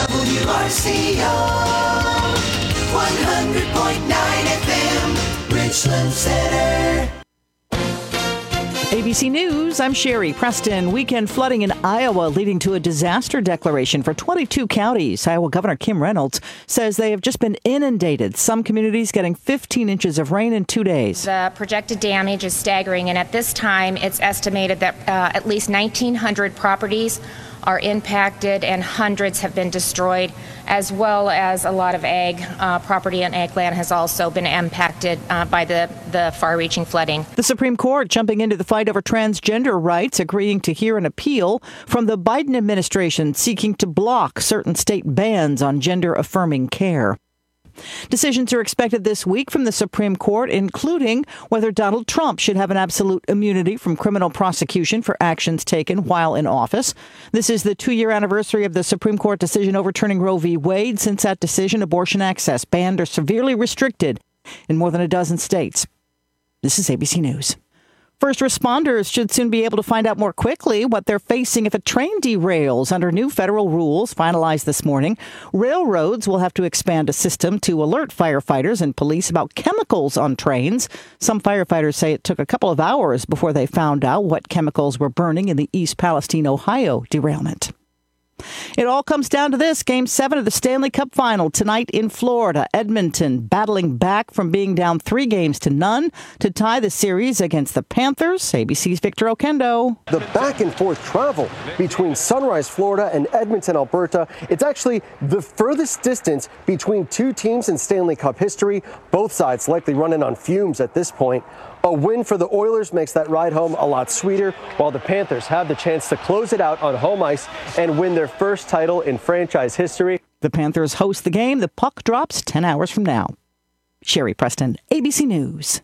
WRCO 100.9 FM, Richland Center. ABC News, I'm Sherry Preston. Weekend flooding in Iowa leading to a disaster declaration for 22 counties. Iowa Governor Kim Reynolds says they have just been inundated. Some communities getting 15 inches of rain in 2 days. The projected damage is staggering, and at this time, it's estimated that at least 1,900 properties are impacted and hundreds have been destroyed, as well as a lot of ag property and ag land has also been impacted by the far-reaching flooding. The Supreme Court jumping into the fight over transgender rights, agreeing to hear an appeal from the Biden administration seeking to block certain state bans on gender-affirming care. Decisions are expected this week from the Supreme Court, including whether Donald Trump should have an absolute immunity from criminal prosecution for actions taken while in office. This is the 2-year anniversary of the Supreme Court decision overturning Roe v. Wade. Since that decision, abortion access banned or severely restricted in more than a dozen states. This is ABC News. First responders should soon be able to find out more quickly what they're facing if a train derails under new federal rules finalized this morning. Railroads will have to expand a system to alert firefighters and police about chemicals on trains. Some firefighters say it took a couple of hours before they found out what chemicals were burning in the East Palestine, Ohio derailment. It all comes down to this. Game 7 of the Stanley Cup Final tonight in Florida. Edmonton battling back from being down 3-0 to tie the series against the Panthers. ABC's Victor Oquendo. The back-and-forth travel between Sunrise, Florida and Edmonton, Alberta, it's actually the furthest distance between two teams in Stanley Cup history. Both sides likely running on fumes at this point. A win for the Oilers makes that ride home a lot sweeter, while the Panthers have the chance to close it out on home ice and win their first title in franchise history. The Panthers host the game. The puck drops 10 hours from now. Sherry Preston, ABC News.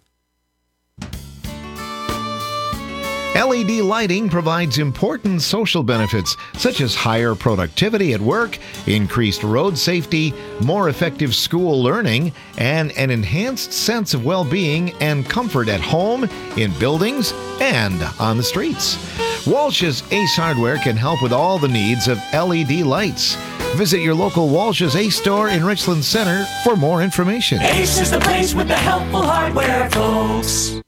LED lighting provides important social benefits, such as higher productivity at work, increased road safety, more effective school learning, and an enhanced sense of well-being and comfort at home, in buildings, and on the streets. Walsh's Ace Hardware can help with all the needs of LED lights. Visit your local Walsh's Ace store in Richland Center for more information. Ace is the place with the helpful hardware, folks.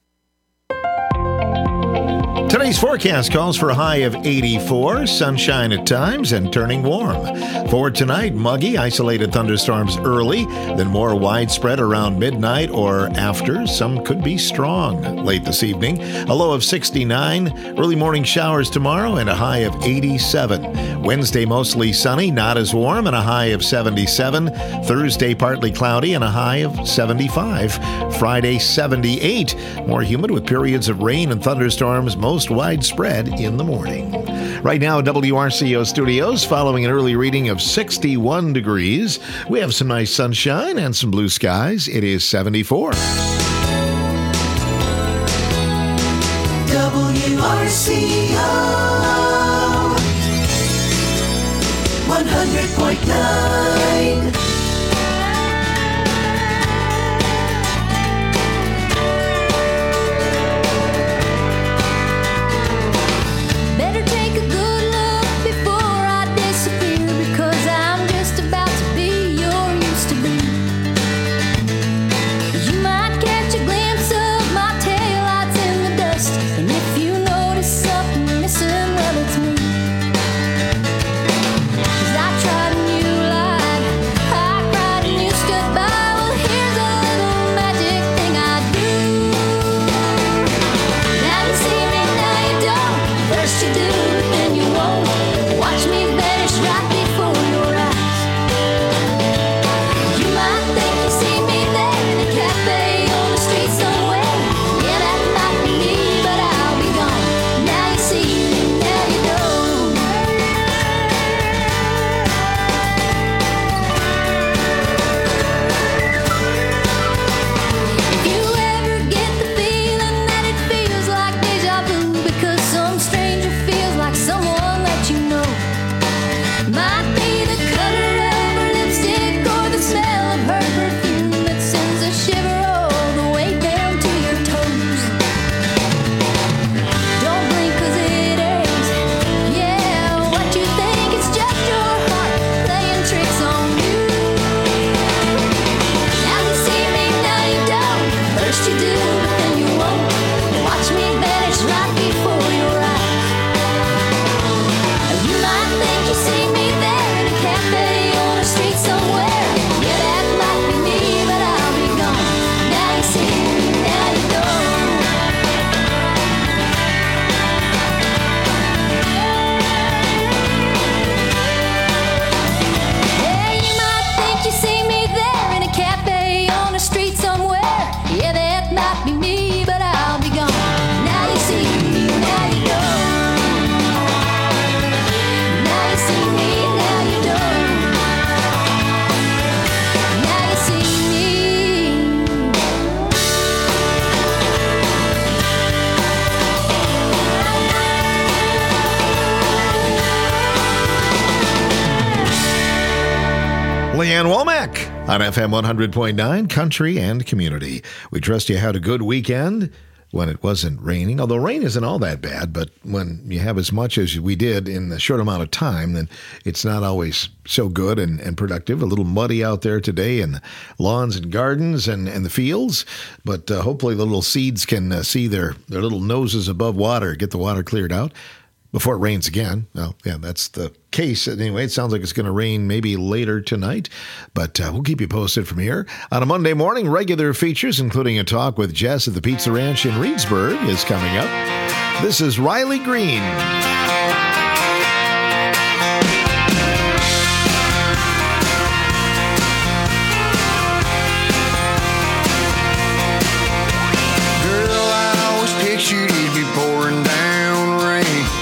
Today's forecast calls for a high of 84, sunshine at times, and turning warm. For tonight, muggy, isolated thunderstorms early, then more widespread around midnight or after. Some could be strong late this evening. A low of 69, early morning showers tomorrow, and a high of 87. Wednesday, mostly sunny, not as warm, and a high of 77. Thursday, partly cloudy, and a high of 75. Friday, 78, more humid with periods of rain and thunderstorms, most widespread in the morning. Right now, WRCO Studios, following an early reading of 61 degrees. We have some nice sunshine and some blue skies. It is 74. WRCO 100.9. I tried a new light. Leanne Womack on FM 100.9 Country and Community. We trust you had a good weekend when it wasn't raining, although rain isn't all that bad, but when you have as much as we did in a short amount of time, then it's not always so good and productive. A little muddy out there today in the lawns and gardens and the fields, but hopefully the little seeds can see their little noses above water, get the water cleared out before it rains again. Well, yeah, that's the case. Anyway, it sounds like it's going to rain maybe later tonight, but we'll keep you posted from here. On a Monday morning, regular features, including a talk with Jess at the Pizza Ranch in Reedsburg, is coming up. This is Riley Green. Girl, I always pictured you'd be pouring down rain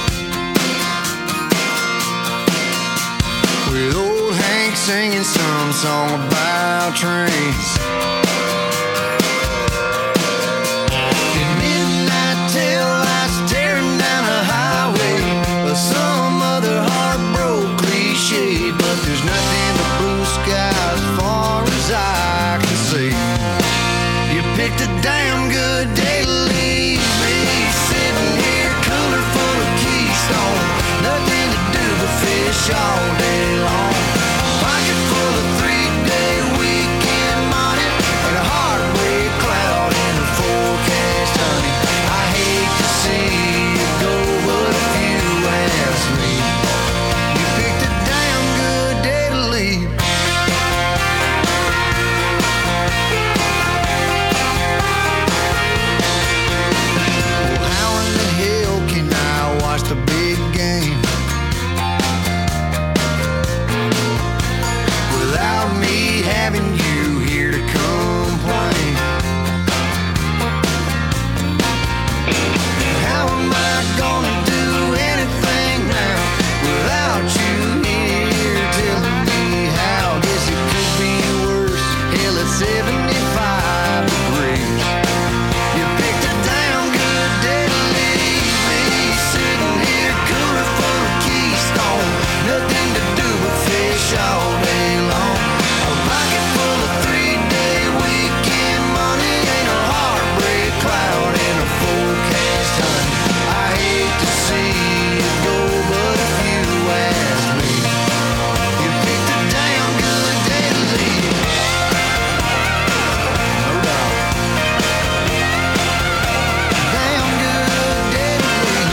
with old Hank singing some song about trains. At midnight tail lights tearing down a highway, or some other heartbroken cliche, but there's nothing but blue skies as far as I can see. You picked a damn good day to leave me, sitting here cooler full of Keystone, nothing to do but fish all day long. Pocket full of 3-day weekend money and a heartbreak cloud in the forecast, honey. I hate to see you go, but if you ask me, you picked a damn good day to leave. Well, how in the hell can I watch the big game without me having you here to complain? How am I gonna do anything now without you here telling me how? Guess it could be worse. Hell, it's 75 degrees. You picked a damn good day to leave me, sitting here cooler full of Keystone, nothing to do but fish all day long. A pocket full of 3-day weekend money ain't a heartbreak cloud in a forecast, honey. I hate to see you go, but if you ask me, you picked a damn good day to leave. No doubt. Damn good day to leave.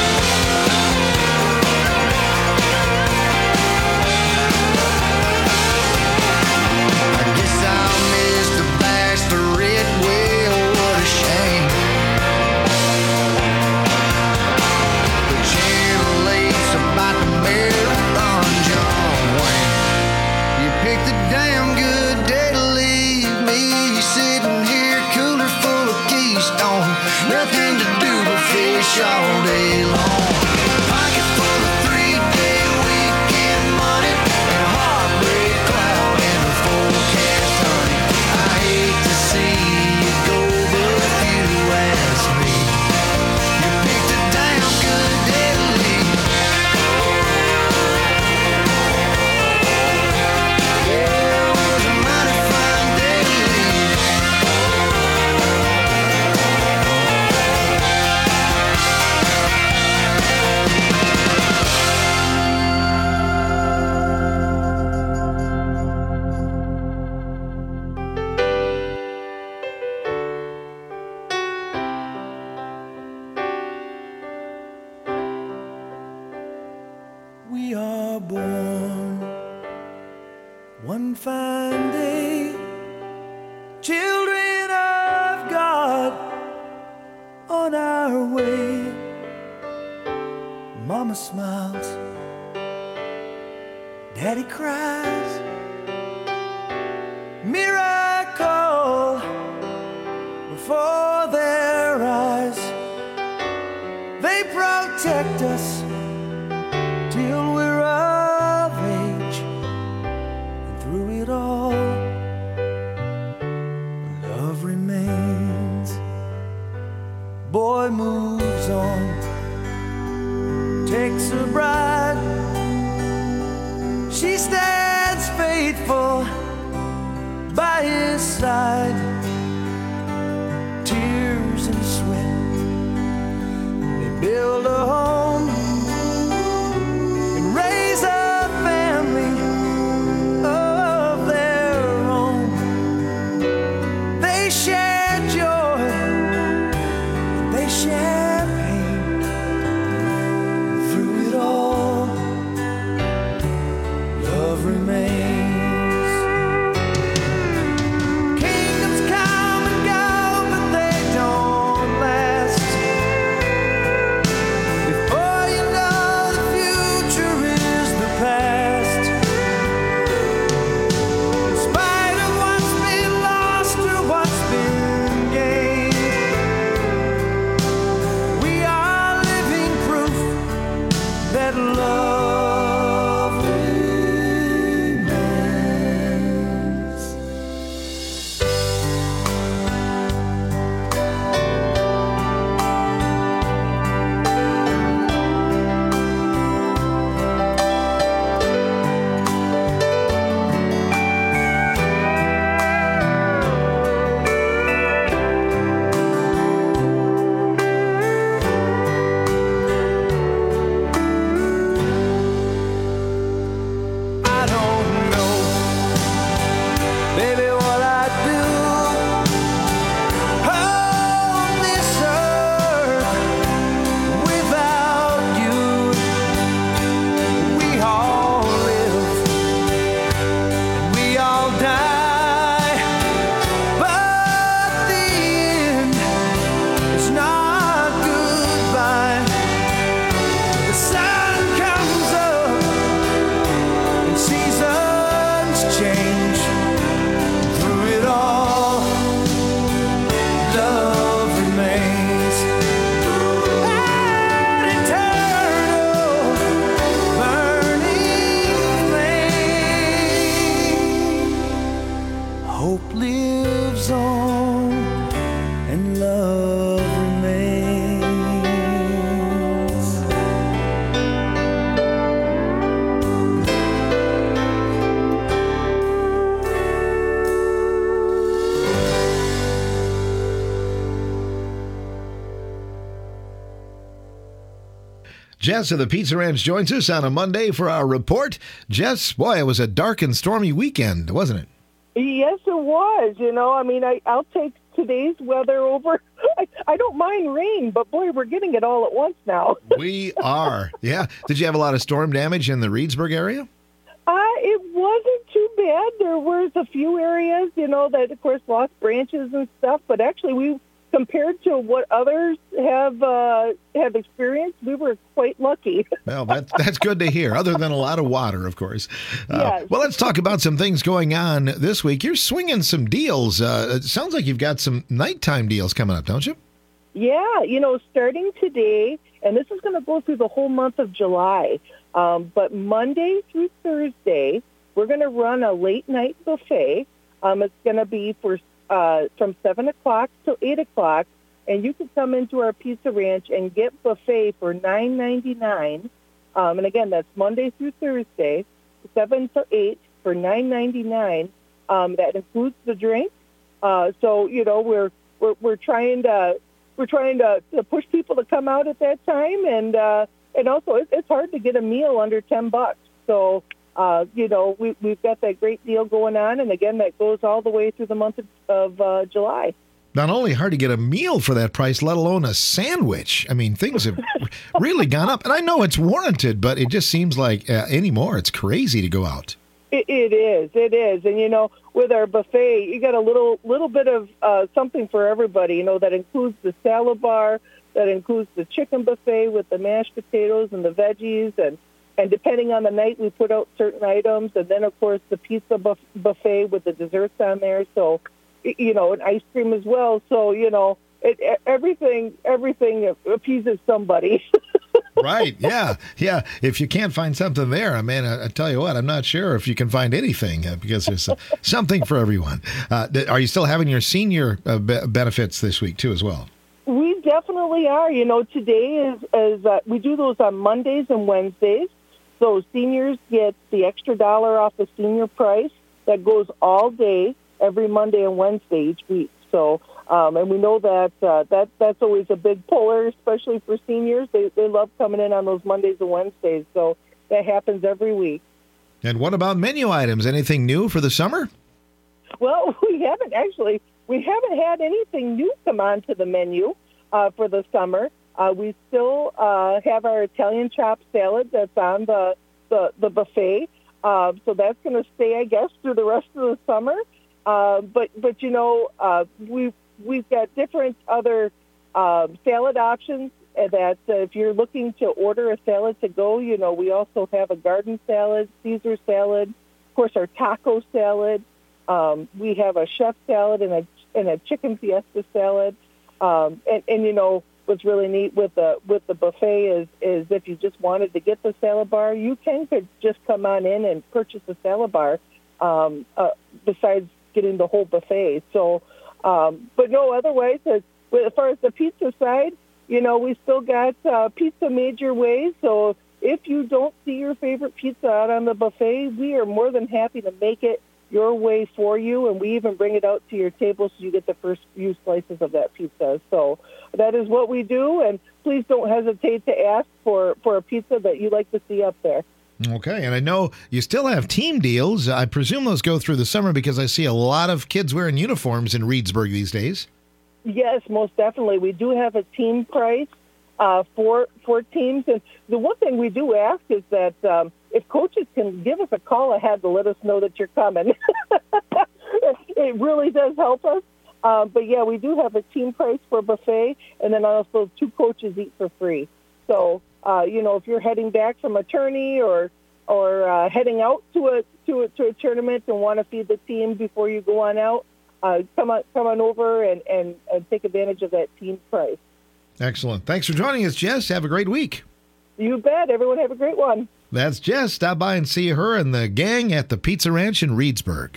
I guess I'll miss the bachelorette. Well, what a shame. The Channel 8's about to marathon John Wayne. You picked a damn good day to leave me, sitting here cooler full of Keystone, nothing to do but fish all day long. Pocket full of 3-day weekend money and a heartbreak cloud in the forecast, honey. I hate to see you go, but if you ask me, you picked a damn good day to leave. Yeah, it was a mighty fine day to leave. We are born one fine day, children of God, on our way. Mama smiles, Daddy cries. Miracle before their eyes. They protect us till we're of age, and through it all, love remains. Boy moves on, takes a bride. She stands faithful by his side, tears and sweat. They build a home and raise a family of their own. They share joy, they share pain. Through it all, love remains. Kingdoms come and go, but they don't last. Before you know, the future is the past. In spite of what's been lost or what's been gained, we are living proof that love remains. I don't know, baby, what I'd do on this earth without you. We all live and we all die, but the end is not goodbye. The sun comes up and seasons change. Through it all, love remains. An eternal burning flame. Hope lives on and love remains. Jess of the Pizza Ranch joins us on a Monday for our report. Jess, boy, it was a dark and stormy weekend, wasn't it? Yes, it was. I'll take today's weather over. I don't mind rain, but boy, we're getting it all at once now. We are. Yeah. Did you have a lot of storm damage in the Reedsburg area? It wasn't too bad. There was a few areas, that of course lost branches and stuff, but actually compared to what others have experienced, we were quite lucky. Well, that's good to hear, other than a lot of water, of course. Yes. Well, let's talk about some things going on this week. You're swinging some deals. It sounds like you've got some nighttime deals coming up, don't you? Yeah, starting today, and this is going to go through the whole month of July, but Monday through Thursday, we're going to run a late night buffet. It's going to be from 7 o'clock till 8 o'clock, and you can come into our Pizza Ranch and get buffet for $9.99. And again, that's Monday through Thursday, 7 to 8 for $9.99. That includes the drink. So we're trying to push people to come out at that time, and also it's hard to get a meal under $10. So we've got that great deal going on, and again, that goes all the way through the month of July. Not only hard to get a meal for that price, let alone a sandwich. I mean, things have really gone up. And I know it's warranted, but it just seems like anymore, it's crazy to go out. It is. And, with our buffet, you got a little bit of something for everybody, that includes the salad bar, that includes the chicken buffet with the mashed potatoes and the veggies, and depending on the night, we put out certain items, and then, of course, the pizza buffet with the desserts on there, so, and ice cream as well. So, everything appeases somebody. Right, yeah. If you can't find something there, I tell you what, I'm not sure if you can find anything because there's something for everyone. Are you still having your senior benefits this week, too, as well? We definitely are. Today is we do those on Mondays and Wednesdays. So seniors get the extra $1 off the senior price. That goes all day. every Monday and Wednesday each week. So, and we know that that's always a big puller, especially for seniors. They love coming in on those Mondays and Wednesdays. So that happens every week. And what about menu items? Anything new for the summer? Well, we haven't had anything new come onto the menu for the summer. We still have our Italian chopped salad that's on the buffet. So that's going to stay, I guess, through the rest of the summer. But you know, we've got different other salad options that if you're looking to order a salad to go, you know, we also have a garden salad, Caesar salad, of course, our taco salad. We have a chef salad and a chicken fiesta salad. And you know, what's really neat with the buffet is if you just wanted to get the salad bar, you could just come on in and purchase a salad bar besides getting the whole buffet. So, but no, otherwise, as far as the pizza side, you know, we still got pizza made your way. So if you don't see your favorite pizza out on the buffet, we are more than happy to make it your way for you, and we even bring it out to your table so you get the first few slices of that pizza. So that is what we do, and please don't hesitate to ask for a pizza that you like to see up there. Okay, and I know you still have team deals. I presume those go through the summer because I see a lot of kids wearing uniforms in Reedsburg these days. Yes, most definitely. We do have a team price for teams. And the one thing we do ask is that if coaches can give us a call ahead to let us know that you're coming. It really does help us. But, yeah, we do have a team price for buffet, and then also 2 coaches eat for free. So, you know, if you're heading back from a tourney or heading out to a tournament and want to feed the team before you go on out, come on over and take advantage of that team price. Excellent. Thanks for joining us, Jess. Have a great week. You bet. Everyone have a great one. That's Jess. Stop by and see her and the gang at the Pizza Ranch in Reedsburg.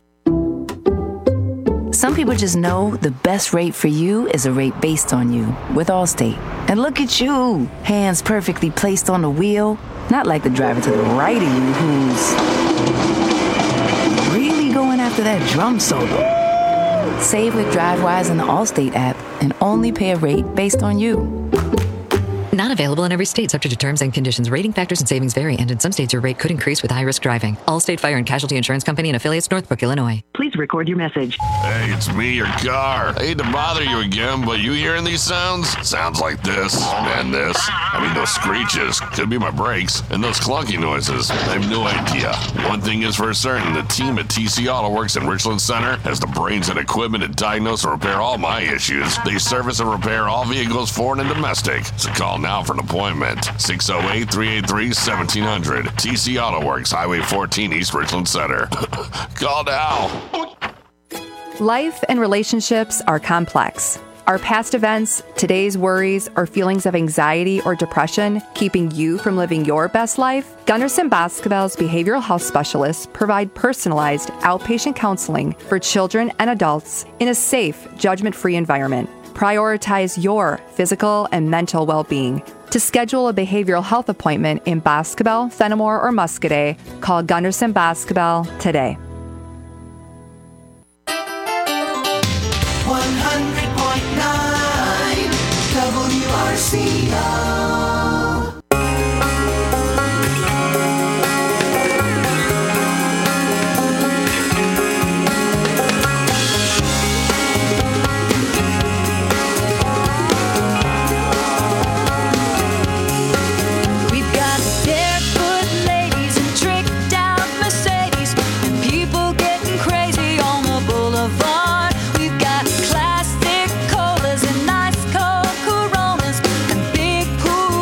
Some people just know the best rate for you is a rate based on you with Allstate. And look at you, hands perfectly placed on the wheel, not like the driver to the right of you who's really going after that drum solo. Save with DriveWise in the Allstate app and only pay a rate based on you. Not available in every state, subject to terms and conditions. Rating factors and savings vary, and in some states your rate could increase with high-risk driving. Allstate Fire and Casualty Insurance Company and affiliates, Northbrook, Illinois. Please record your message. Hey, it's me, your car. I hate to bother you again, but you hearing these sounds? Sounds like this and this. I mean, those screeches. Could be my brakes. And those clunky noises. I have no idea. One thing is for certain, the team at TC Auto Works in Richland Center has the brains and equipment to diagnose and repair all my issues. They service and repair all vehicles, foreign and domestic. So call now for an appointment. 608-383-1700. TC Auto Works, Highway 14, East Richland Center. Call now. Life and relationships are complex. Are past events, today's worries, or feelings of anxiety or depression keeping you from living your best life? Gunderson Basketball's behavioral health specialists provide personalized outpatient counseling for children and adults in a safe, judgment-free environment. Prioritize your physical and mental well-being. To schedule a behavioral health appointment in Basketball, Fenimore, or Muscadet, call Gunderson Basketball today. 100.9 WRCO. Classic colas and nice cold Coronas and big pool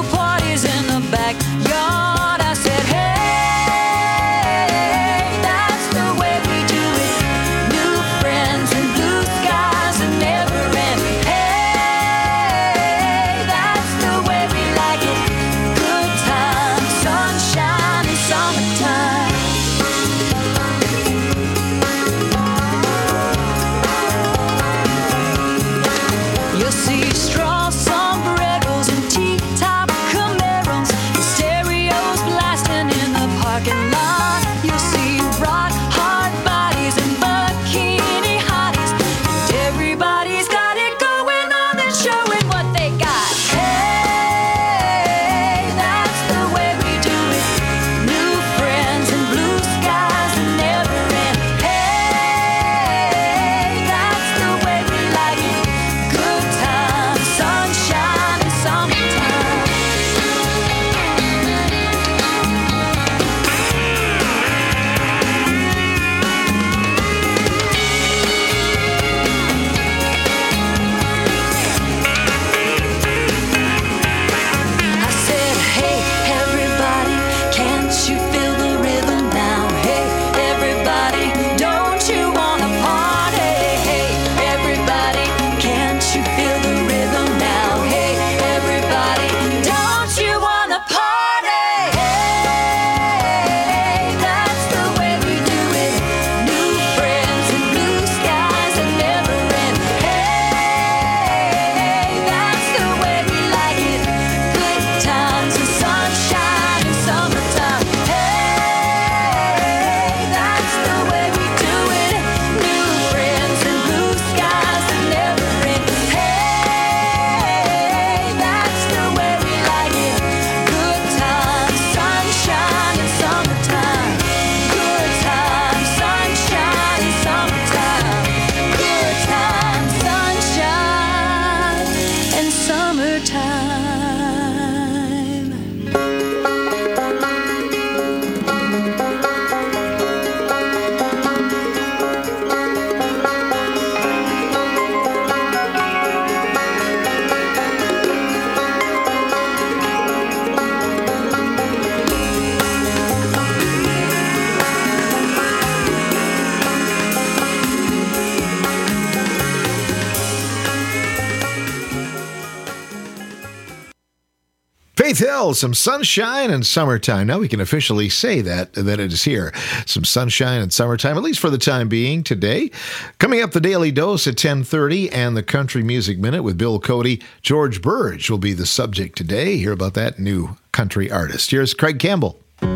Faith Hill, some sunshine and summertime. Now we can officially say that it is here. Some sunshine and summertime, at least for the time being today. Coming up, the Daily Dose at 10:30 and the Country Music Minute with Bill Cody. George Burge will be the subject today. Hear about that new country artist. Here's Craig Campbell.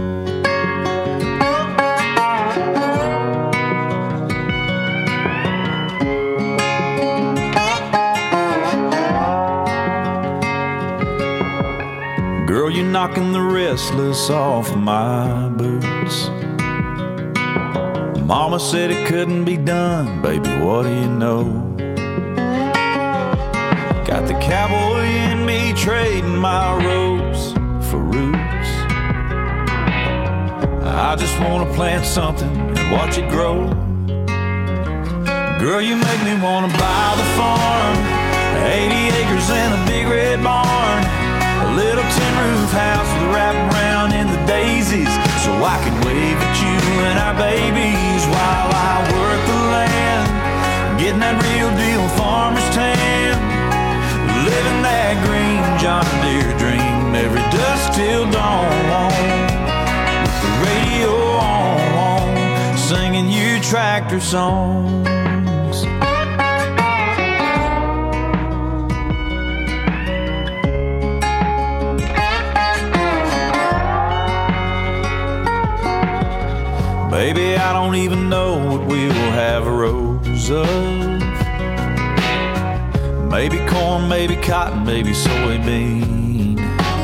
Girl, you're knocking the restless off of my boots. Mama said it couldn't be done, baby, what do you know? Got the cowboy in me trading my ropes for roots. I just wanna plant something and watch it grow. Girl, you make me wanna buy the farm, 80 acres and a big red barn, a little tin roof house with a wraparound in the daisies, so I can wave at you and our babies while I work the land, getting that real deal farmer's tan, living that green John Deere dream every dusk till dawn, with the radio on, singing you tractor songs. Baby, I don't even know what we will have a rose of. Maybe corn, maybe cotton, maybe soybean.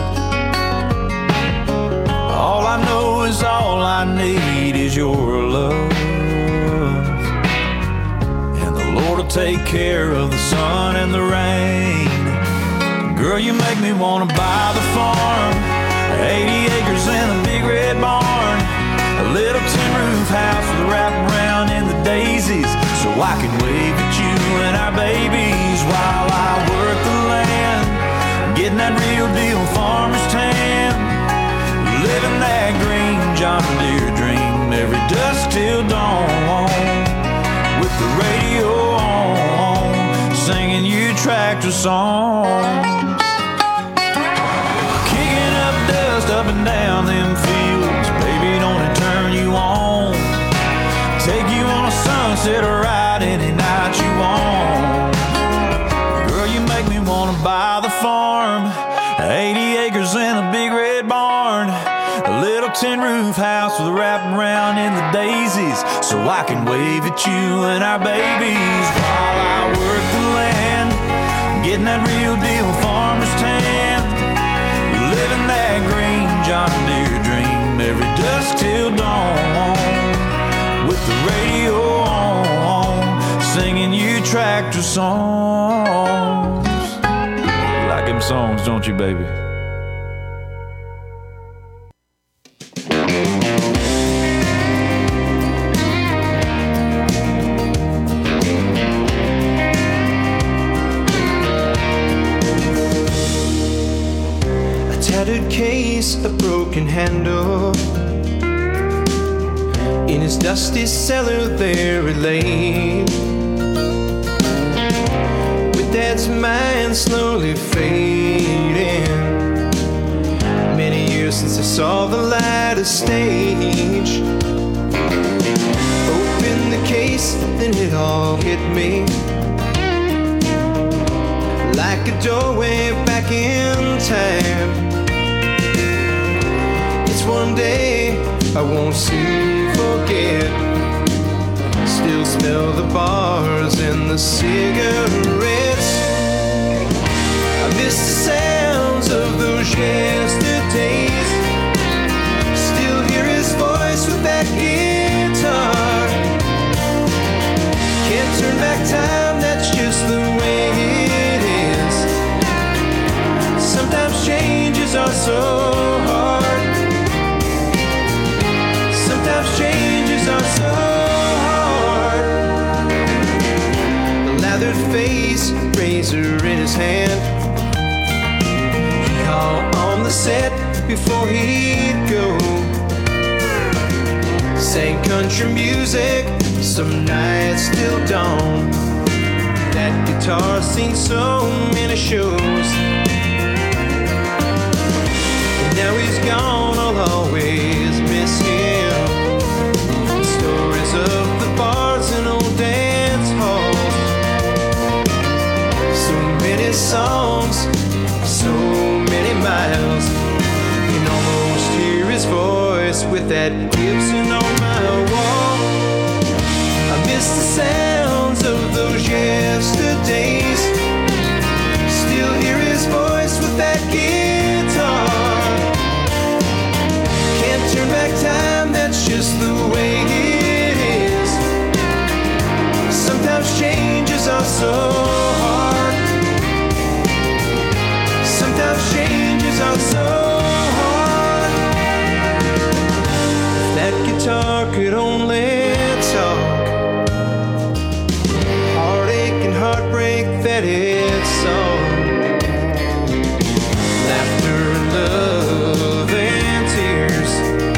All I know is all I need is your love, and the Lord will take care of the sun and the rain. Girl, you make me wanna buy the farm, 80 acres and a big red barn, a little tin roof house with a wraparound in the daisies, so I can wave at you and our babies while I work the land, getting that real deal farmer's tan, living that green John Deere dream every dusk till dawn, with the radio on, singing you tractor songs, kicking up dust up and down them fields. Baby, don't it turn you on? Take you on a sunset ride any night you want. Girl, you make me wanna buy the farm, 80 acres and a big red barn, a little tin roof house with a wraparound in the daisies, so I can wave at you and our babies while I work the land, getting that real deal farmer's tan, living that green John Deere dream every dusk till dawn, with the radio on, singing you tractor songs. You like them songs, don't you, baby? A tattered case, a broken handle, in his dusty cellar there it lay, with Dad's mind slowly fading. Many years since I saw the light of stage. Opened the case, then it all hit me, like a doorway back in time. It's one day I won't soon forget. Still smell the bars and the cigarettes. I miss the sounds of those yesterdays. Still hear his voice with that guitar. Can't turn back time, that's just the way it is. Sometimes changes are so hard. Sometimes changes are so hard. A lathered face, razor in his hand. He all on the set before he'd go. Sang country music, some nights till dawn. That guitar seen so many shows. his songs. So many miles, you can almost hear his voice with that Gibson on my wall. I miss the sounds of those yesterdays. Still hear his voice with that guitar. Can't turn back time, that's just the way it is. Sometimes changes are so hard. Sometimes changes are so hard. If that guitar could only talk, heartache and heartbreak that it saw, laughter and love and tears.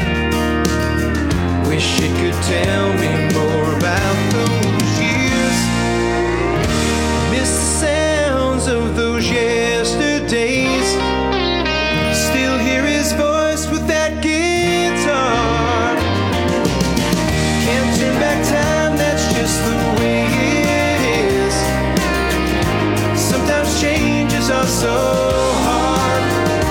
Wish it could tell me more about those years. Miss the sounds of those yesterdays. Still hear his voice with that guitar. Can't turn back time, that's just the way it is. Sometimes changes are so hard.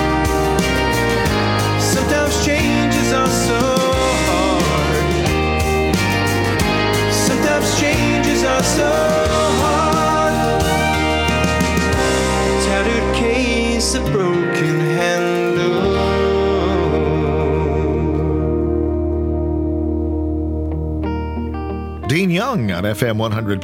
Sometimes changes are so hard. Sometimes changes are so hard. Tattered case, a broken handle. Dean Young on FM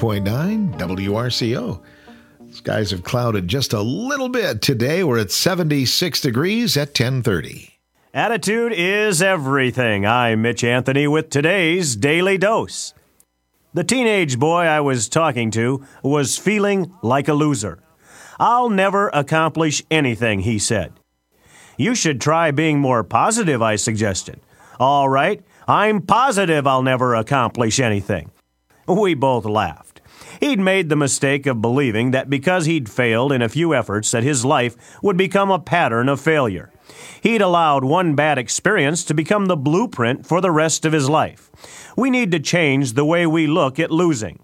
100.9 WRCO. Skies have clouded just a little bit today. We're at 76 degrees at 10:30. Attitude is everything. I'm Mitch Anthony with today's Daily Dose. The teenage boy I was talking to was feeling like a loser. I'll never accomplish anything, he said. You should try being more positive, I suggested. All right, I'm positive I'll never accomplish anything. We both laughed. He'd made the mistake of believing that because he'd failed in a few efforts that his life would become a pattern of failure. He'd allowed one bad experience to become the blueprint for the rest of his life. We need to change the way we look at losing.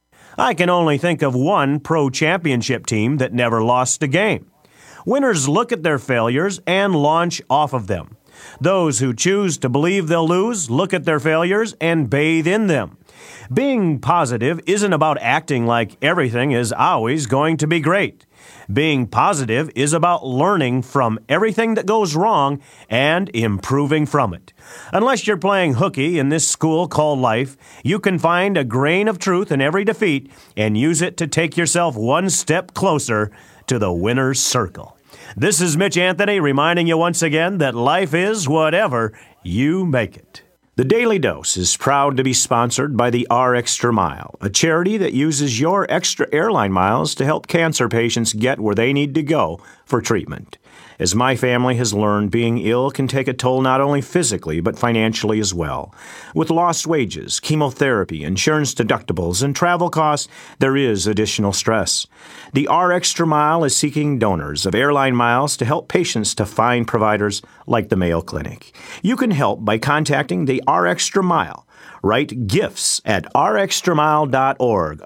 I can only think of one pro championship team that never lost a game. Winners look at their failures and launch off of them. Those who choose to believe they'll lose look at their failures and bathe in them. Being positive isn't about acting like everything is always going to be great. Being positive is about learning from everything that goes wrong and improving from it. Unless you're playing hooky in this school called life, you can find a grain of truth in every defeat and use it to take yourself one step closer to the winner's circle. This is Mitch Anthony reminding you once again that life is whatever you make it. The Daily Dose is proud to be sponsored by the R-Extra Mile, a charity that uses your extra airline miles to help cancer patients get where they need to go for treatment. As my family has learned, being ill can take a toll not only physically but financially as well. With lost wages, chemotherapy, insurance deductibles, and travel costs, there is additional stress. The R-Extra Mile is seeking donors of airline miles to help patients to find providers like the Mayo Clinic. You can help by contacting the R-Extra Mile. Write gifts at rxtramile.org,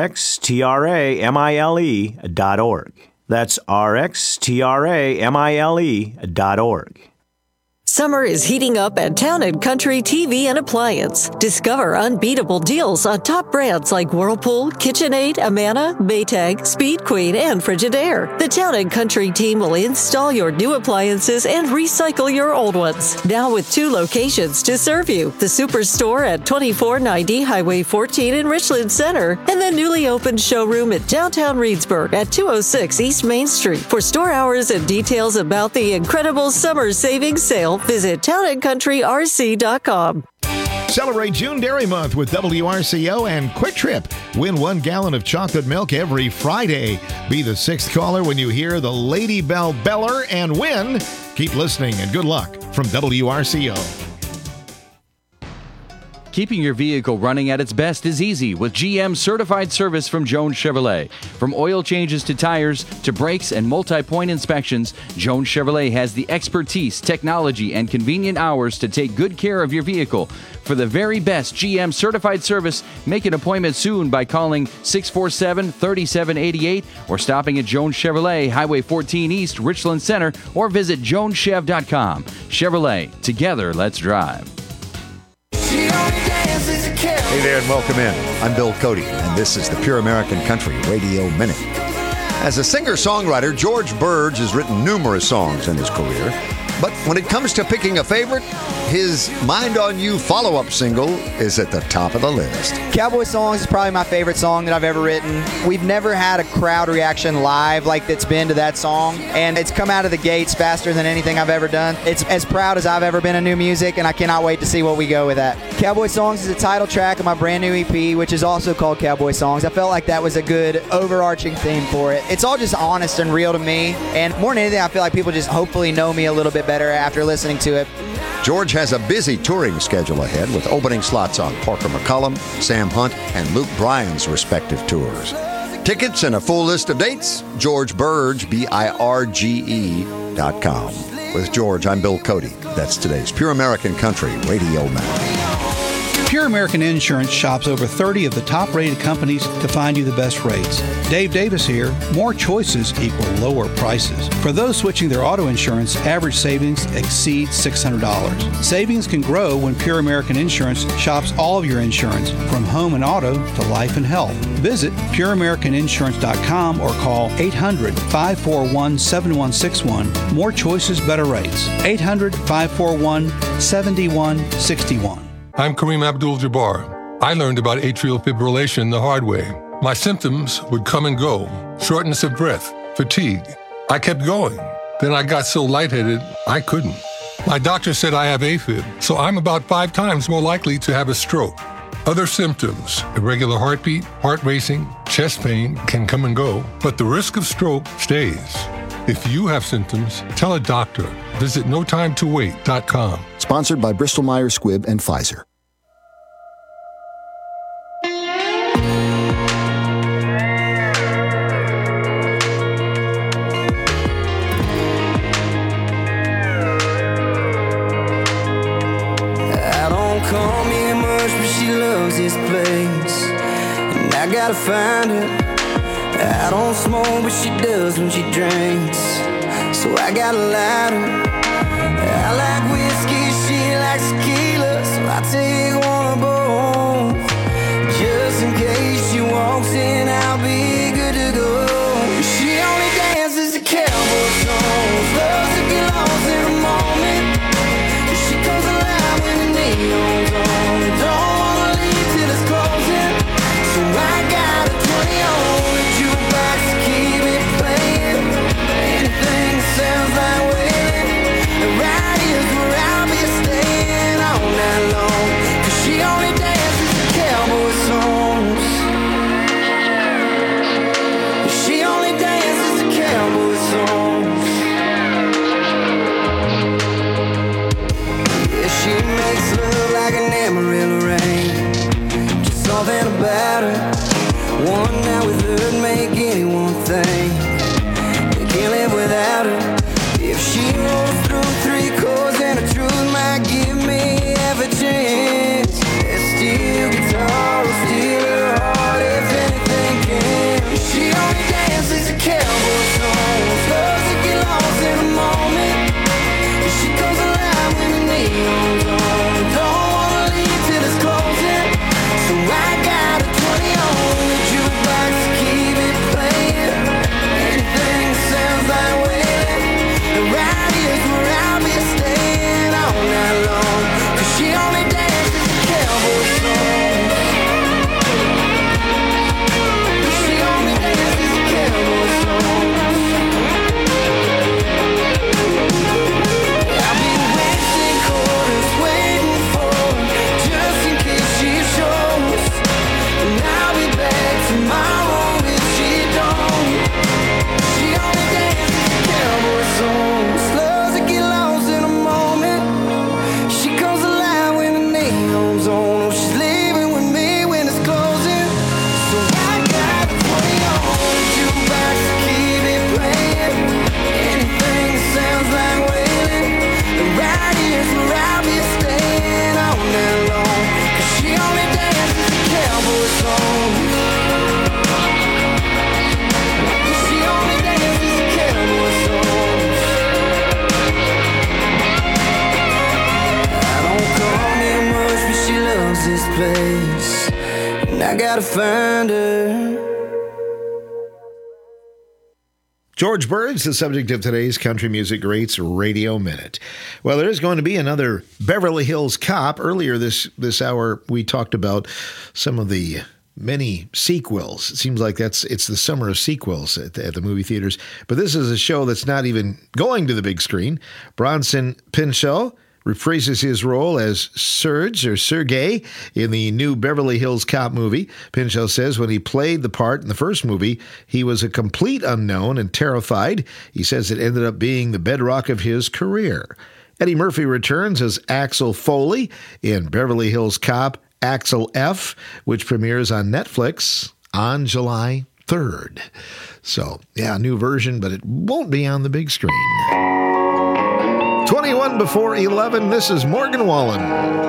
rxtramile.org. That's rxtramile.org. Summer is heating up at Town & Country TV and Appliance. Discover unbeatable deals on top brands like Whirlpool, KitchenAid, Amana, Maytag, Speed Queen, and Frigidaire. The Town & Country team will install your new appliances and recycle your old ones. Now with 2 locations to serve you. The Superstore at 2490 Highway 14 in Richland Center and the newly opened showroom at downtown Reedsburg at 206 East Main Street. For store hours and details about the incredible summer savings sale, visit townandcountryrc.com. Celebrate June Dairy Month with WRCO and Quick Trip. Win 1 gallon of chocolate milk every Friday. Be the 6th caller when you hear the Lady Bell Beller and win. Keep listening and good luck from WRCO. Keeping your vehicle running at its best is easy with GM certified service from Jones Chevrolet. From oil changes to tires to brakes and multi-point inspections, Jones Chevrolet has the expertise, technology, and convenient hours to take good care of your vehicle. For the very best GM certified service, make an appointment soon by calling 647-3788 or stopping at Jones Chevrolet, Highway 14 East, Richland Center, or visit joneschev.com. Chevrolet, together, let's drive. Hey there and welcome in. I'm Bill Cody, and this is the Pure American Country Radio Minute. As a singer-songwriter, George Burge has written numerous songs in his career, but when it comes to picking a favorite, his Mind on You follow-up single is at the top of the list. Cowboy Songs is probably my favorite song that I've ever written. We've never had a crowd reaction live like it's been to that song, and it's come out of the gates faster than anything I've ever done. It's as proud as I've ever been of new music, and I cannot wait to see what we go with that. Cowboy Songs is the title track of my brand new EP, which is also called Cowboy Songs. I felt like that was a good overarching theme for it. It's all just honest and real to me, and more than anything, I feel like people just hopefully know me a little bit better after listening to it. George has a busy touring schedule ahead with opening slots on Parker McCollum, Sam Hunt, and Luke Bryan's respective tours. Tickets and a full list of dates, George Burge, BIRGE.com. With George, I'm Bill Cody. That's today's Pure American Country Radio Minute. Pure American Insurance shops over 30 of the top-rated companies to find you the best rates. Dave Davis here. More choices equal lower prices. For those switching their auto insurance, average savings exceeds $600. Savings can grow when Pure American Insurance shops all of your insurance, from home and auto to life and health. Visit pureamericaninsurance.com or call 800-541-7161. More choices, better rates. 800-541-7161. I'm Kareem Abdul-Jabbar. I learned about atrial fibrillation the hard way. My symptoms would come and go. Shortness of breath, fatigue. I kept going. Then I got so lightheaded, I couldn't. My doctor said I have AFib, so I'm about 5 times more likely to have a stroke. Other symptoms, irregular heartbeat, heart racing, chest pain can come and go, but the risk of stroke stays. If you have symptoms, tell a doctor. Visit notimetowait.com. Sponsored by Bristol Myers Squibb and Pfizer. I don't come here much, but she loves this place, and I gotta find her. I don't smoke, but she does when she drinks, so I gotta light her. I like whiskey, she likes tequila, so I take one of both. Just in case she walks in, I'll be good to go. She only dances to cowboy songs, loves to get lost in a moment. She comes alive when the neon's on, don't wanna leave till it's closing. So I got a 20 on the jukebox to keep it playing. Anything that sounds like wailing, right here's where I'll be staying all night long. 'Cause she only dances to cowboy songs. She only dances to cowboy songs. Yeah, she makes love like an Amarillo rain. Just something about her. One night with her would make anyone think they can't live without her. If she rolls through 3 chords, then the truth might give me half a chance. That steel guitar will steal her heart if anything can. She only dances to cowboy songs, loves to get lost in a moment. She comes alive when the neon's on, don't wanna leave till it's closing. So I got a 20 on the jukebox to keep it playing. Anything that sounds like wailing, right here's where I'll be staying all night long. 'Cause she only dances to cowboy songs. She only dances to cowboy songs. I'll be wasting quarters waiting for her, just in case she shows. and I gotta find her. George Bird's the subject of today's Country Music Greats Radio Minute. Well, there is going to be another Beverly Hills Cop. Earlier this hour, we talked about some of the many sequels. It seems like it's the summer of sequels at the movie theaters. But this is a show that's not even going to the big screen. Bronson Pinchot reprises his role as Sergei in the new Beverly Hills Cop movie. Pinchot says when he played the part in the first movie, he was a complete unknown and terrified. He says it ended up being the bedrock of his career. Eddie Murphy returns as Axel Foley in Beverly Hills Cop Axel F., which premieres on Netflix on July 3rd. So, yeah, new version, but it won't be on the big screen. 21 before 11, this is Morgan Wallen.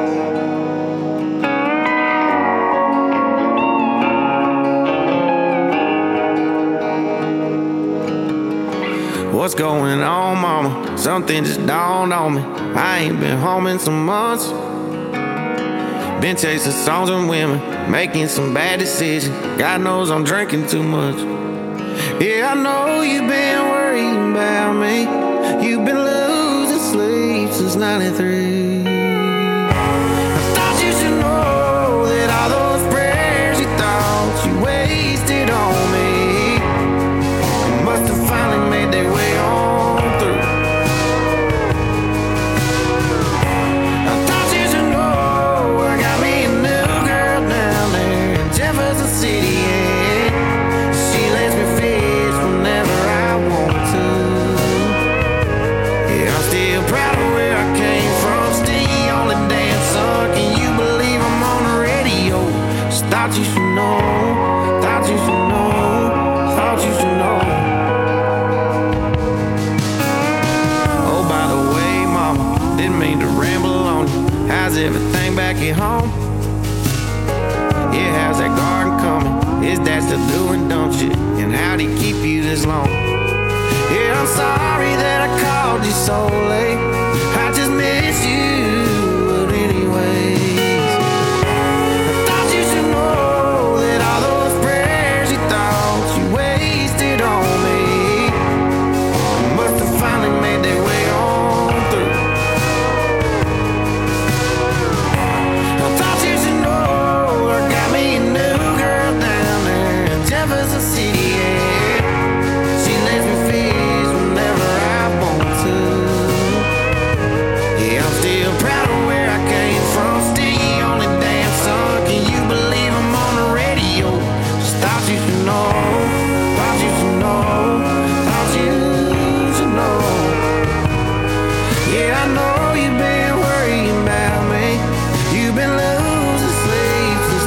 What's going on, mama? Something just dawned on me. I ain't been home in some months. Been chasing songs and women, making some bad decisions. God knows I'm drinking too much. Yeah, I know you've been worrying about me. You've been losing sleep since 93. I thought you should know that all those prayers you thought you wasted on me must have finally made their way on through. I thought you should know I got me a new girl down there in Jefferson City, and she lets me fish whenever I want to. Yeah, I'm still proud of where I came from. Still on the damn sun. Can you believe I'm on the radio? Just thought you should know. Thought you should know. Thought you should know. Oh, by the way, mama, didn't mean to ramble on you. How's everything back at home? Yeah, how's that garden coming? Is that still doing dumb shit? And how'd he keep you this long? Yeah, I'm sorry that I called you so late. I just miss you, but anyways, I thought you should know that all those prayers you thought you wasted on me must have finally made their way on through. I thought you should know I got me a new girl down there in Jefferson City, yeah. She lets me fish whenever I want to. Yeah, I'm still proud of where I came from. Still on the damn sun. Can you believe I'm on the radio? Just thought you should know. Thought you should know. Thought you should know. Yeah, I know you've been worrying about me. You've been losing sleep since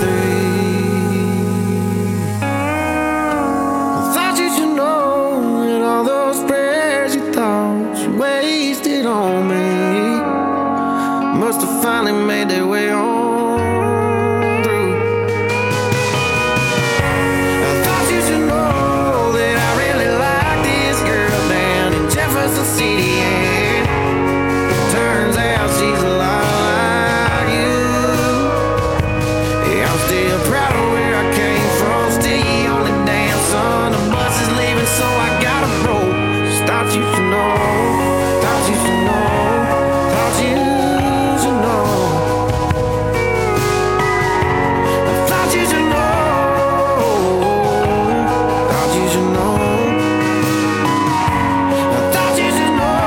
93. I thought you should know that all those prayers you thought you wasted on me must have finally made their way on through. I thought you should know that I really like this girl down in Jefferson City, and turns out she's a lot like you. Yeah, I'm still proud of where I came from. Still on the damn sun. The bus is leaving, so I gotta roll. Just thought you should know. Thought you should know. Thought you should know. I thought you should know. Thought you should know. I thought you should know.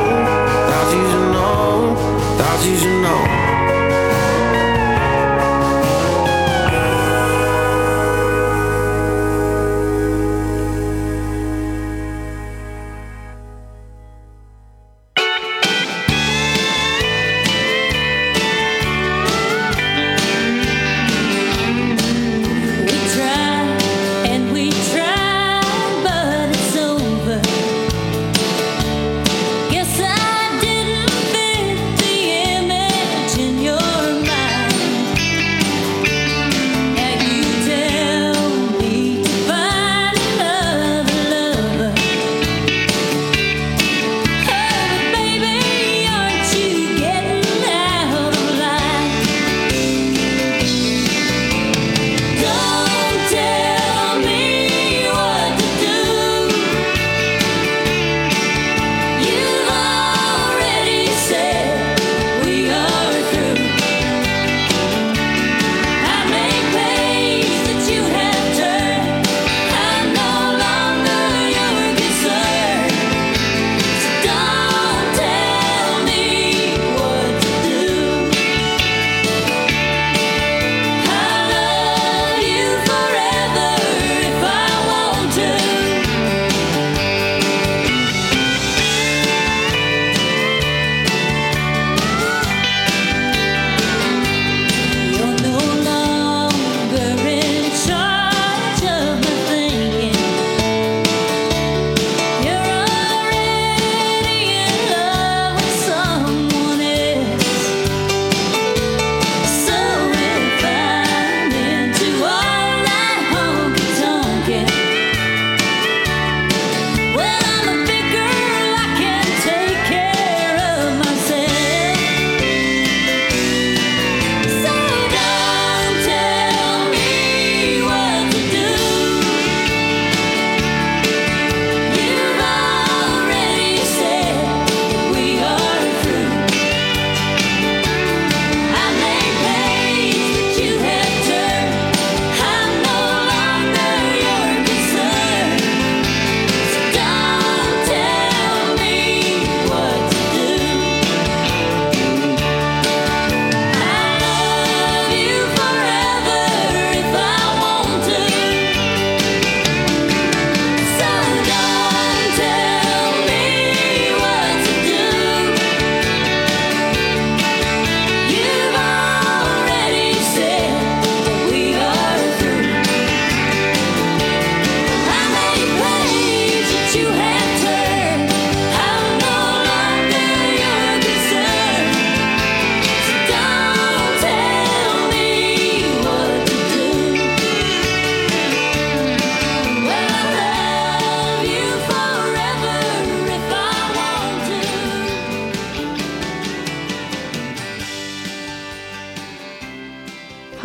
Thought you should know. Thought you should know.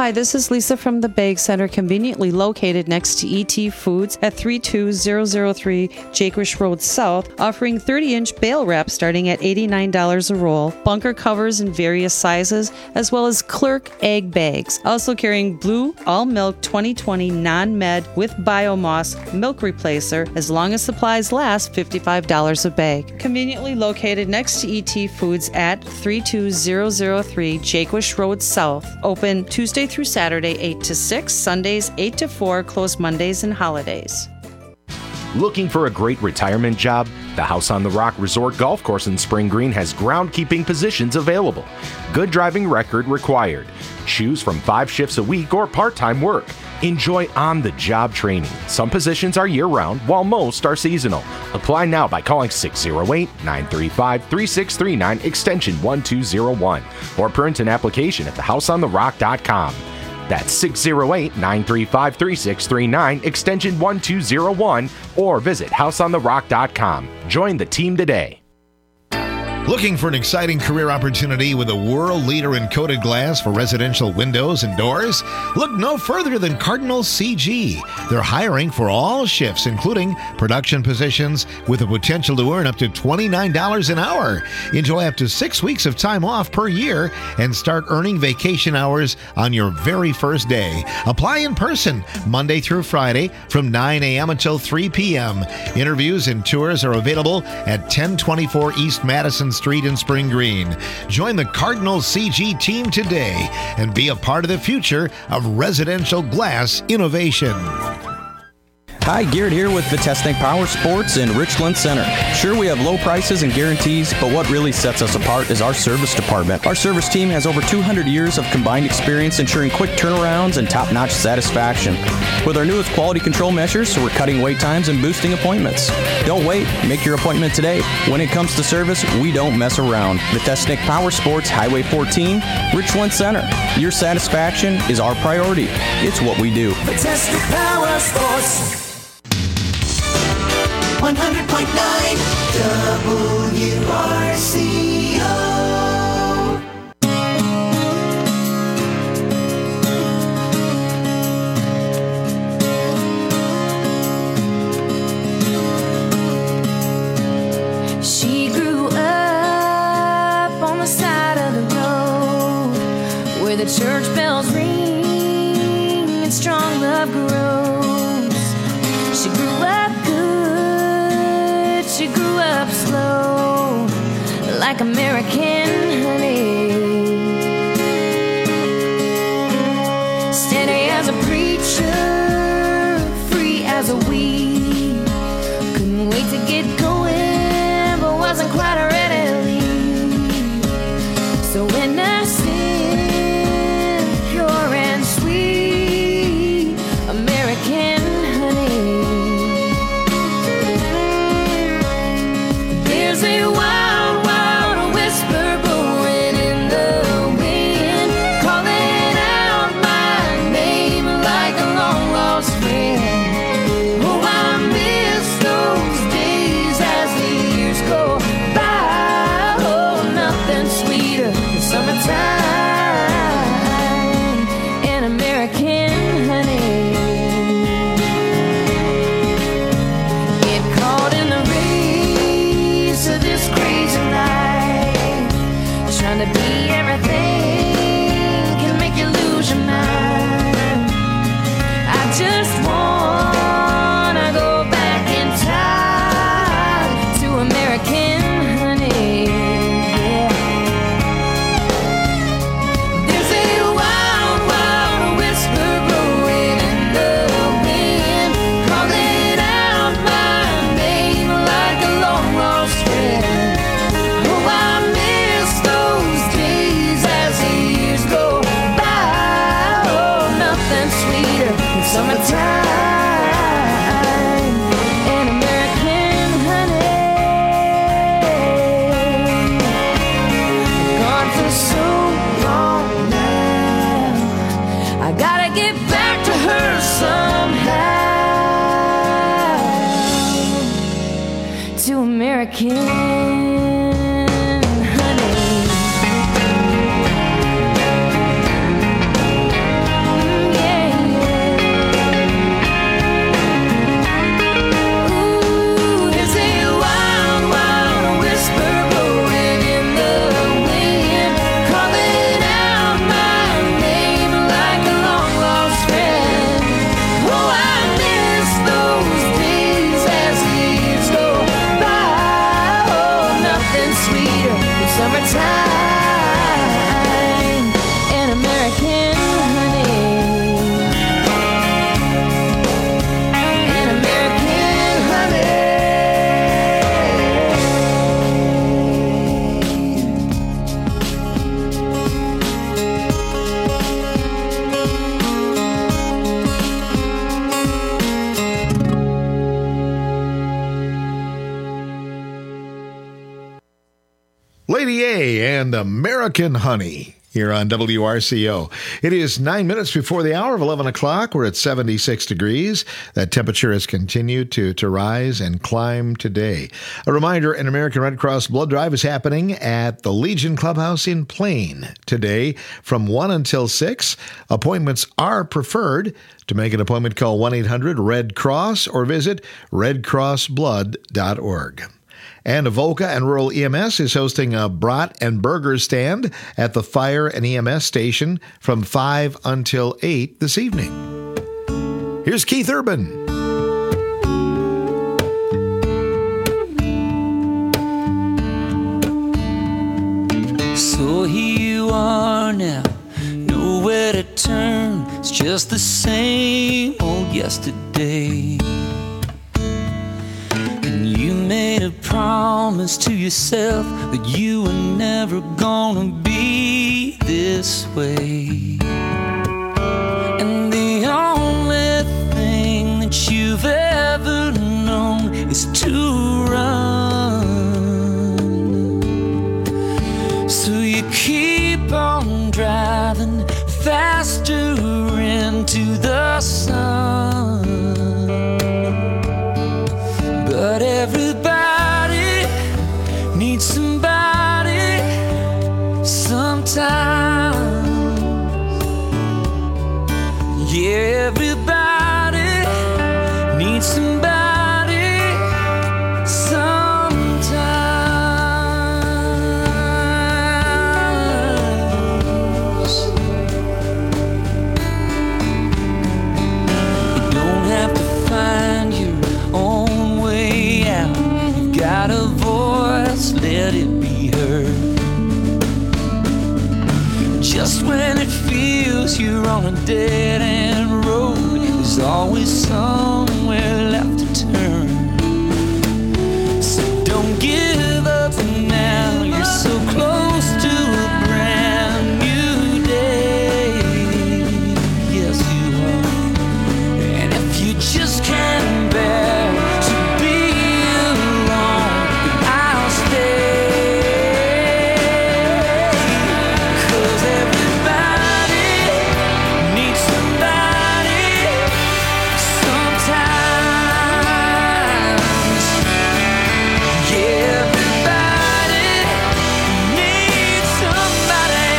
Hi, this is Lisa from the Bag Center, conveniently located next to ET Foods at 32003 Jaquish Road South, offering 30-inch bale wrap starting at $89 a roll, bunker covers in various sizes, as well as Clerk egg bags. Also carrying Blue All Milk 2020 Non-Med with Biomoss milk replacer, as long as supplies last, $55 a bag. Conveniently located next to ET Foods at 32003 Jaquish Road South. Open Tuesday through Saturday 8 to 6, Sundays 8 to 4, closed Mondays and holidays. Looking for a great retirement job? The House on the Rock Resort Golf Course in Spring Green has groundskeeping positions available. Good driving record required. Choose from 5 shifts a week or part-time work. Enjoy on-the-job training. Some positions are year-round, while most are seasonal. Apply now by calling 608-935-3639, extension 1201, or print an application at thehouseontherock.com. That's 608-935-3639, extension 1201, or visit houseontherock.com. Join the team today. Looking for an exciting career opportunity with a world leader in coated glass for residential windows and doors? Look no further than Cardinal CG. They're hiring for all shifts, including production positions, with the potential to earn up to $29 an hour. Enjoy up to 6 weeks of time off per year and start earning vacation hours on your very first day. Apply in person Monday through Friday from 9 a.m. until 3 p.m. Interviews and tours are available at 1024 East Madison Street in Spring Green. Join the Cardinal CG team today and be a part of the future of residential glass innovation. Hi, Garrett here with Vitesnik Power Sports in Richland Center. Sure, we have low prices and guarantees, but what really sets us apart is our service department. Our service team has over 200 years of combined experience ensuring quick turnarounds and top-notch satisfaction. With our newest quality control measures, we're cutting wait times and boosting appointments. Don't wait, make your appointment today. When it comes to service, we don't mess around. Vitesnik Power Sports, Highway 14, Richland Center. Your satisfaction is our priority. It's what we do. Vitesnik Power Sports. 100.9 WRCO. She grew up on the side of the road where the church bells ring and strong love grows. She grew up good, she grew up slow, like American honey. Steady as a preacher, free as a weed. Couldn't wait to get going, but wasn't quite ready to leave. So when I sing pure and sweet American honey, there's a wild, wild whisper blowing in the wind, calling out my name like a long lost friend. Oh, I miss those days as the years go by. Oh, nothing sweeter than summertime and American honey. Get caught in the race of this crazy life, trying to be everything can make you lose your mind. I just wanna go back in time to American honey. Yeah. There's a wild, wild whisper blowing in the wind, calling out my name like a long lost friend. Oh, I miss those days as the years go by. Oh, nothing sweeter than summertime and American honey. Gone for so long now, I gotta get back to her somehow. To American honey. Day and American Honey here on WRCO. It is 9 minutes before the hour of 11 o'clock. We're at 76 degrees. That temperature has continued to rise and climb today. A reminder, an American Red Cross blood drive is happening at the Legion Clubhouse in Plain today from 1 until 6. Appointments are preferred. To make an appointment, call 1-800-RED-CROSS or visit redcrossblood.org. And Avoca and Rural EMS is hosting a brat and burger stand at the Fire and EMS station from 5 until 8 this evening. Here's Keith Urban. So here you are now, nowhere to turn. It's just the same old yesterday. You made a promise to yourself that you were never gonna be this way. And the only thing that you've ever known is to run. So you keep on driving faster into the sun. But everybody needs somebody sometimes. Yeah, everybody needs somebody sometimes. You don't have to find your own way out. You've got a voice, let it be heard. Just when it feels you're on a dead-end road, there's always somewhere left to turn. So don't give up now, you're so close to a brand new day. Yes, you are. And if you just can't bear to be alone, then I'll stay. 'Cause everybody needs somebody sometimes. Yeah, everybody needs somebody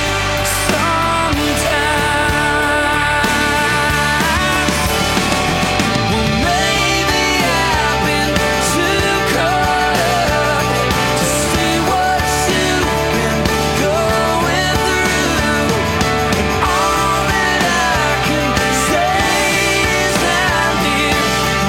sometimes. Well, maybe I've been too caught up to see what you've been going through. And all that I can say is I'm here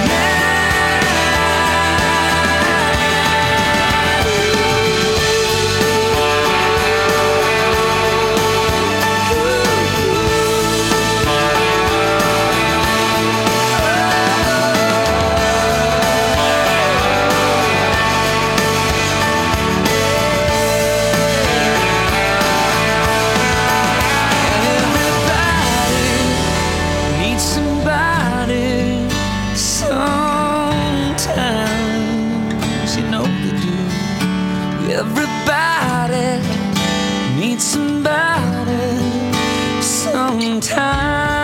need somebody sometimes. You know they do. Everybody needs somebody sometimes.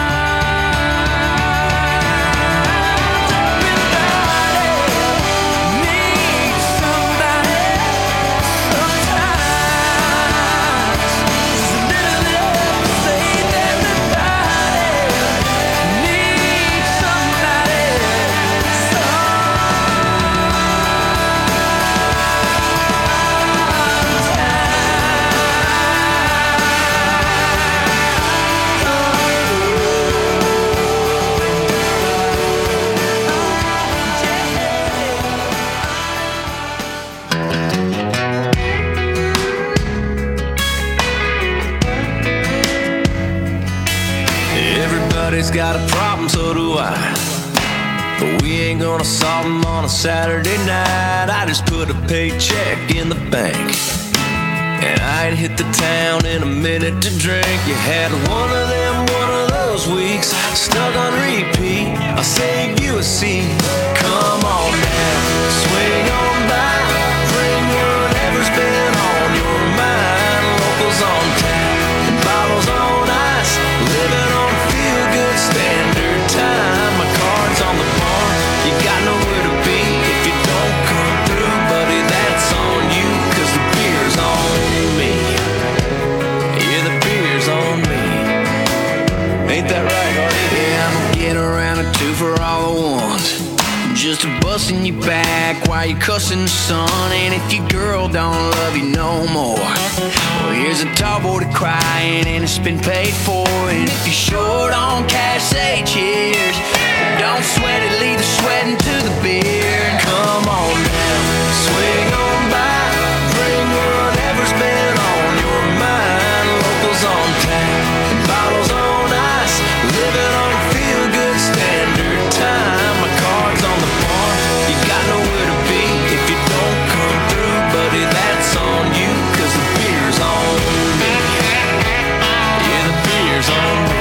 Everybody's got a problem, so do I. But we ain't gonna solve them on a Saturday night. I just put a paycheck in the bank, and I'd hit the town in a minute to drink. You had one of those weeks, stuck on repeat. I'll save you a seat. Come on now, swing on by, bring whatever's been on your Ain't that right, Hardy? Yeah, I'm gonna get around a two for all the ones. Just a busting you back while you cussing the sun. And if your girl don't love you no more, well, here's a tall boy to crying and it's been paid for. And if you're short on cash, say cheers. Don't sweat it, leave the sweating to the beer. Come on now, swing on by, bring whatever's been on your mind. Locals on tap, bottles on ice, living on a feel-good standard time. My card's on the bar, you got nowhere to be if you don't come through, buddy, that's on you, 'cause the beer's on me. Yeah, the beer's on me.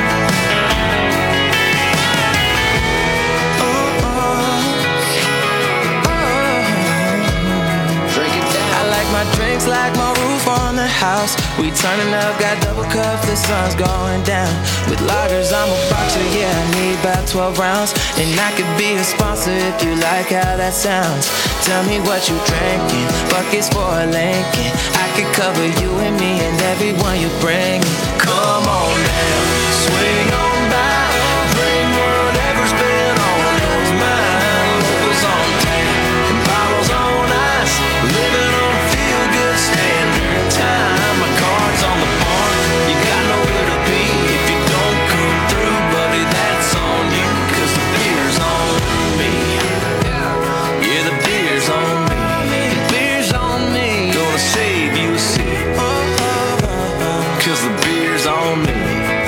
My drinks like my roof on the house. We turning up, got double cup, the sun's going down. With lagers, I'm a boxer, yeah, I need about 12 rounds. And I could be a sponsor if you like how that sounds. Tell me what you drinking, buckets for a Lincoln. I could cover you and me and everyone you bring. Come on now, swing on by, bring whatever's been on your mind. Locals on tap, and bottles on ice, living on good standard time. My card's on the bar, you got nowhere to be if you don't come through, buddy, that's on you, 'cause the beer's on me. Yeah, the beer's on me. The beer's on me. Gonna save you a seat, 'cause the beer's on me.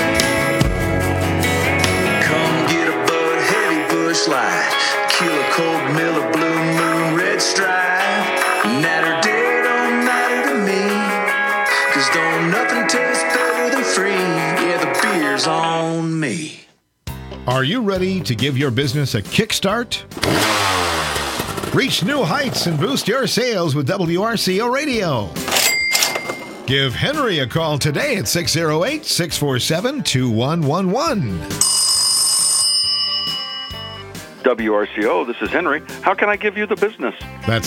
Come get a Bud Heavy Bush Light, Killer Cold Miller Blue Moon Red Stripe, Natter Day. Don't nothing taste better than free. Yeah, the beer's on me. Are you ready to give your business a kickstart? Reach new heights and boost your sales with WRCO Radio. Give Henry a call today at 608-647-2111. WRCO, this is Henry. How can I give you the business? That's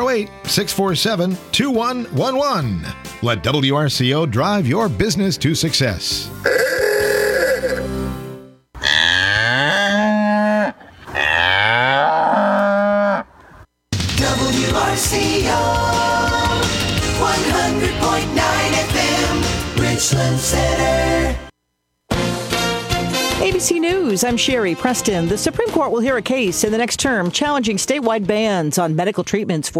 608-647-2111. Let WRCO drive your business to success. WRCO 100.9 FM, Richland Center. ABC News, I'm Sherry Preston. The Supreme Court will hear a case in the next term challenging statewide bans on medical treatments for